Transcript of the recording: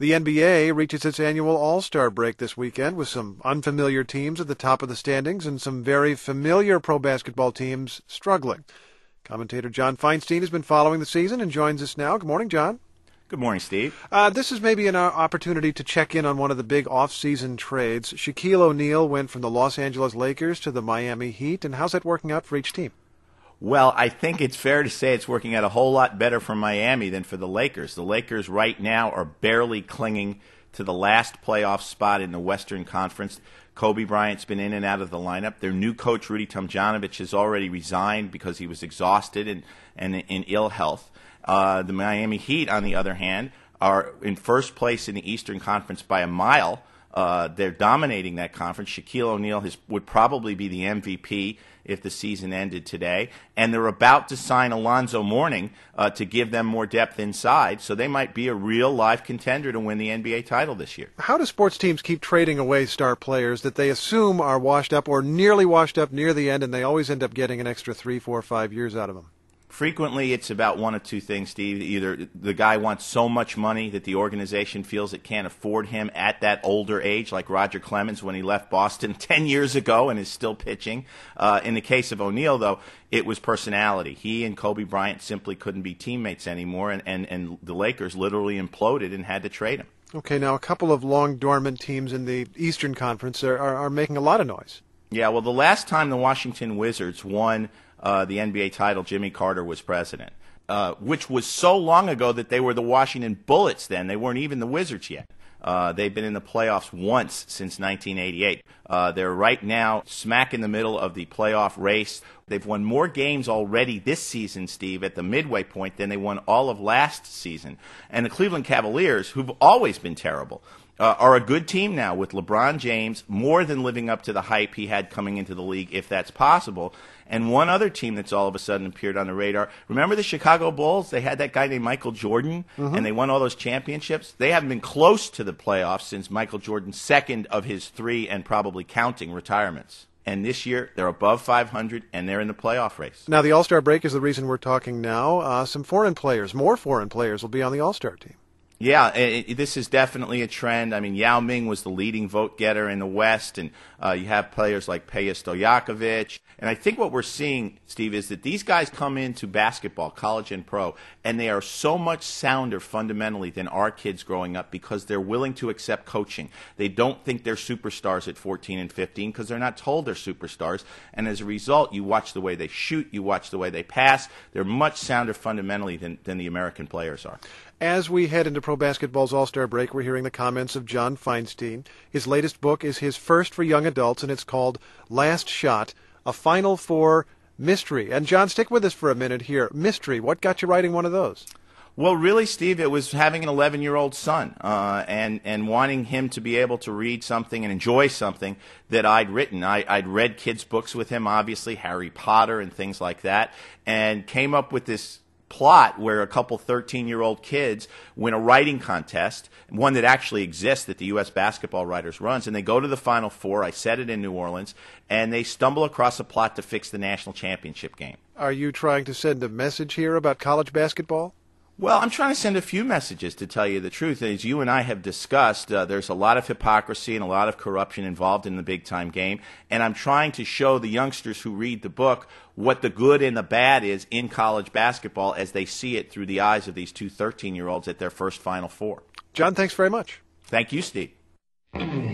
The NBA reaches its annual All-Star break this weekend with some unfamiliar teams at the top of the standings and some very familiar pro basketball teams struggling. Commentator John Feinstein has been following the season and joins us now. Good morning, John. Good morning, Steve. This is maybe an opportunity to check in on one of the big off-season trades. Shaquille O'Neal went from the Los Angeles Lakers to the Miami Heat, and how's that working out for each team? Well, I think it's fair to say it's working out a whole lot better for Miami than for the Lakers. The Lakers right now are barely clinging to the last playoff spot in the Western Conference. Kobe Bryant's been in and out of the lineup. Their new coach, Rudy Tomjanovich, has already resigned because he was exhausted and in ill health. The Miami Heat, on the other hand, are in first place in the Eastern Conference by a mile. They're dominating that conference. Shaquille O'Neal would probably be the MVP if the season ended today. And they're about to sign Alonzo Mourning to give them more depth inside. So they might be a real live contender to win the NBA title this year. How do sports teams keep trading away star players that they assume are washed up or nearly washed up near the end, and they always end up getting an extra 3, 4, 5 years out of them? Frequently, it's about one of two things, Steve. Either the guy wants so much money that the organization feels it can't afford him at that older age, like Roger Clemens when he left Boston 10 years ago and is still pitching. In the case of O'Neal, though, it was personality. He and Kobe Bryant simply couldn't be teammates anymore, and the Lakers literally imploded and had to trade him. Okay, now a couple of long dormant teams in the Eastern Conference are making a lot of noise. Yeah, well, the last time the Washington Wizards won the NBA title, Jimmy Carter was president, which was so long ago that they were the Washington Bullets then. They weren't even the Wizards yet. They've been in the playoffs once since 1988. They're right now smack in the middle of the playoff race. They've won more games already this season, Steve, at the midway point than they won all of last season. And the Cleveland Cavaliers, who've always been terrible, are a good team now with LeBron James, more than living up to the hype he had coming into the league, if that's possible. And one other team that's all of a sudden appeared on the radar. Remember the Chicago Bulls? They had that guy named Michael Jordan, and they won all those championships. They haven't been close to the playoffs since Michael Jordan's second of his 3 and probably counting retirements. And this year, they're above 500, and they're in the playoff race. Now, the All-Star break is the reason we're talking now. Some foreign players, more foreign players, will be on the All-Star team. Yeah, this is definitely a trend. I mean, Yao Ming was the leading vote getter in the West, and you have players like Peja Stojakovic. And I think what we're seeing, Steve, is that these guys come into basketball, college and pro, and they are so much sounder fundamentally than our kids growing up because they're willing to accept coaching. They don't think they're superstars at 14 and 15 because they're not told they're superstars. And as a result, you watch the way they shoot, you watch the way they pass. They're much sounder fundamentally than the American players are. As we head into pro basketball's All-Star break, we're hearing the comments of John Feinstein. His latest book is his first for young adults, and it's called Last Shot, a Final Four Mystery. And John, stick with us for a minute here. Mystery, what got you writing one of those? Well, really, Steve, it was having an 11-year-old son and wanting him to be able to read something and enjoy something that I'd written. I'd read kids' books with him, obviously, Harry Potter and things like that, and came up with this plot where a couple 13-year-old kids win a writing contest, one that actually exists that the U.S. Basketball Writers runs, and they go to the Final Four. I said it in New Orleans, and they stumble across a plot to fix the national championship game. Are you trying to send a message here about college basketball? Well, I'm trying to send a few messages, to tell you the truth. As you and I have discussed, there's a lot of hypocrisy and a lot of corruption involved in the big-time game, and I'm trying to show the youngsters who read the book what the good and the bad is in college basketball as they see it through the eyes of these two 13-year-olds at their first Final Four. John, thanks very much. Thank you, Steve.